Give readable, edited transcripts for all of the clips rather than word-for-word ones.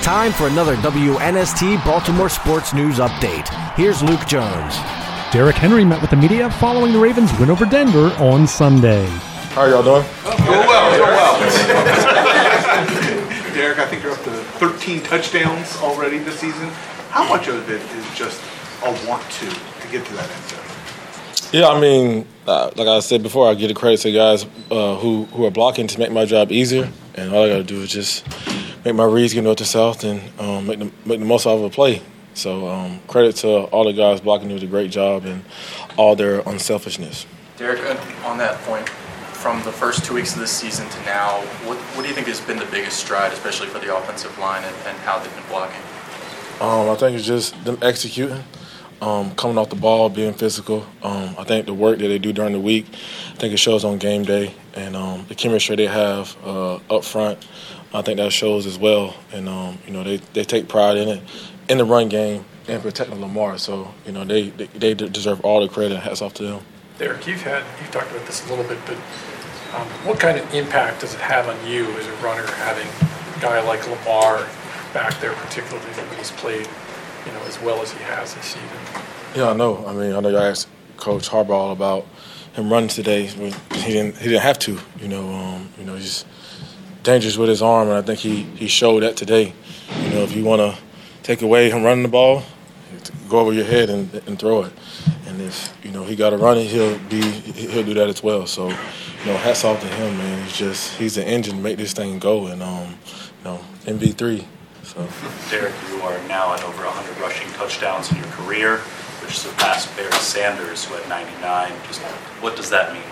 time for another WNST Baltimore Sports News Update. Here's Luke Jones. Derrick Henry met with the media following the Ravens' win over Denver on Sunday. How are y'all doing? Doing well. Derrick, I think you're up to 13 touchdowns already this season. How much of it is just a want to get to that end zone? Yeah, I mean, like I said before, I give the credit to guys who are blocking to make my job easier, and all I got to do is just make my reads get north to south and make the most out of a play. So credit to all the guys blocking who did a great job and all their unselfishness. Derrick, on that point, from the first 2 weeks of this season to now, what do you think has been the biggest stride, especially for the offensive line and how they've been blocking? I think it's just them executing. Coming off the ball, being physical. I think the work that they do during the week, I think it shows on game day. And the chemistry they have up front, I think that shows as well. And, they take pride in it, in the run game and protecting Lamar. So, they deserve all the credit. Hats off to them. Derrick, you've talked about this a little bit, but what kind of impact does it have on you as a runner having a guy like Lamar back there, particularly when he's played as well as he has this season? Yeah, I know. I mean, I know y'all asked Coach Harbaugh about him running today. He didn't have to. He's dangerous with his arm, and I think he showed that today. If you want to take away him running the ball, go over your head and throw it. And if he got to run it, he'll do that as well. So, hats off to him, man. He's the engine to make this thing go, and MV3. So. Derrick, you are now at over 100 rushing touchdowns in your career, which surpassed Barry Sanders, who had 99. Just what does that mean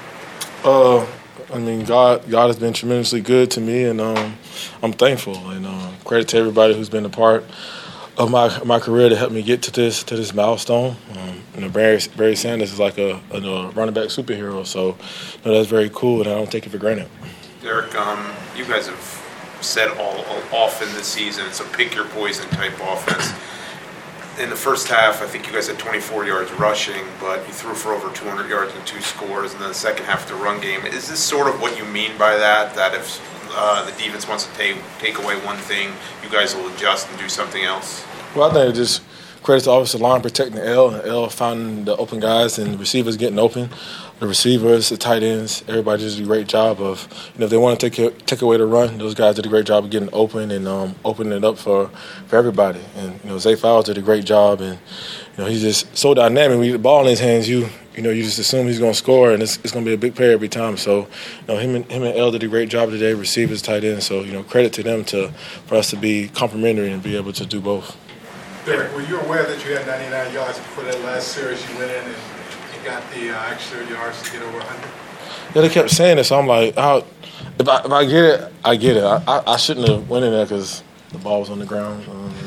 to you? God has been tremendously good to me, and I'm thankful. And credit to everybody who's been a part of my career to help me get to this milestone. Barry Sanders is like a running back superhero, so that's very cool, and I don't take it for granted. Derrick, you guys have said all often this season it's a pick your poison type offense. In the first half, I think you guys had 24 yards rushing, but you threw for over 200 yards and 2 scores. And then the second half of the run game, is this sort of what you mean by that? That if the defense wants to take away one thing, you guys will adjust and do something else? Well, I think it just credits the offensive line protecting L, and L finding the open guys and receivers getting open. The receivers, the tight ends, everybody does a great job of, if they want to take away the run, those guys did a great job of getting open and opening it up for everybody. And, Zay Flowers did a great job, and, he's just so dynamic. With the ball in his hands, you just assume he's going to score, and it's going to be a big play every time. So, him and L did a great job today, receivers, tight ends. So, credit to them for us to be complimentary and be able to do both. Derrick, were you aware that you had 99 yards before that last series you went in and got the extra yards to get over 100? Yeah, they kept saying this. So I'm like, if I get it, I get it. I shouldn't have went in there because the ball was on the ground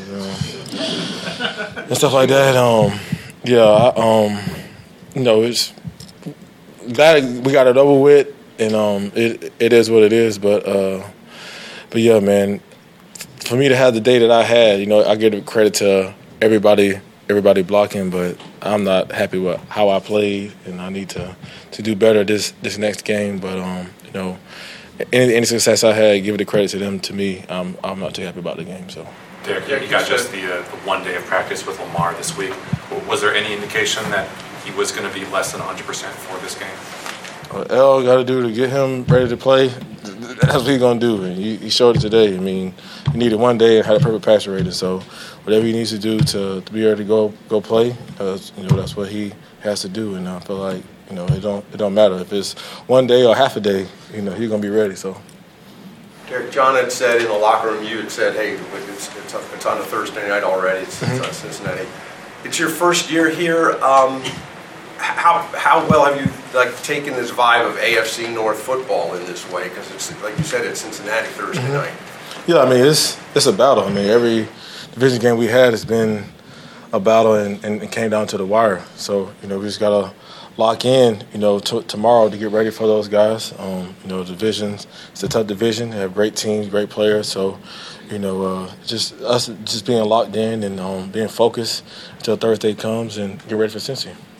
and stuff like that. It's glad we got it over with, and it is what it is. But yeah, man, for me to have the day that I had, I give credit to everybody blocking, but I'm not happy with how I played, and I need to do better this next game. But any success I had, give the credit to them. To me, I'm not too happy about the game. So, Derrick, you got just the 1 day of practice with Lamar this week. Was there any indication that he was going to be less than 100% for this game? What L got to do to get him ready to play, that's what he's going to do. And he showed it today. He needed 1 day and had a perfect passer rating. So whatever he needs to do to be able to go play, that's what he has to do. And I feel like, it don't matter. If it's 1 day or half a day, he's going to be ready. So. Derrick, John had said in the locker room, you had said, hey, it's on a Thursday night already. It's on Cincinnati. It's your first year here. How well have you taken this vibe of AFC North football in this way? Because it's like you said, it's Cincinnati Thursday night. Yeah, it's a battle. Every division game we had has been a battle and came down to the wire. So we just gotta lock in, tomorrow to get ready for those guys. Divisions, it's a tough division. They have great teams, great players. So just us being locked in and being focused until Thursday comes and get ready for Cincy.